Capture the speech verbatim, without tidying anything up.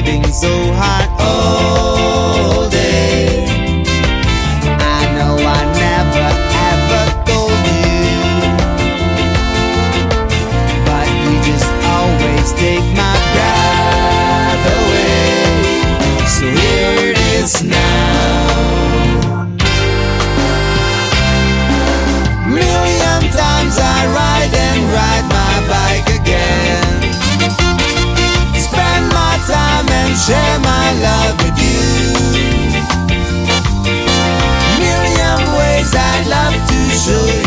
breathing so hard all day. I know I never ever told you, but you just always take my breath away. So here it is now. Million times I ride and ride my bike again, spend my time and share my love with you. Million ways I'd love to show you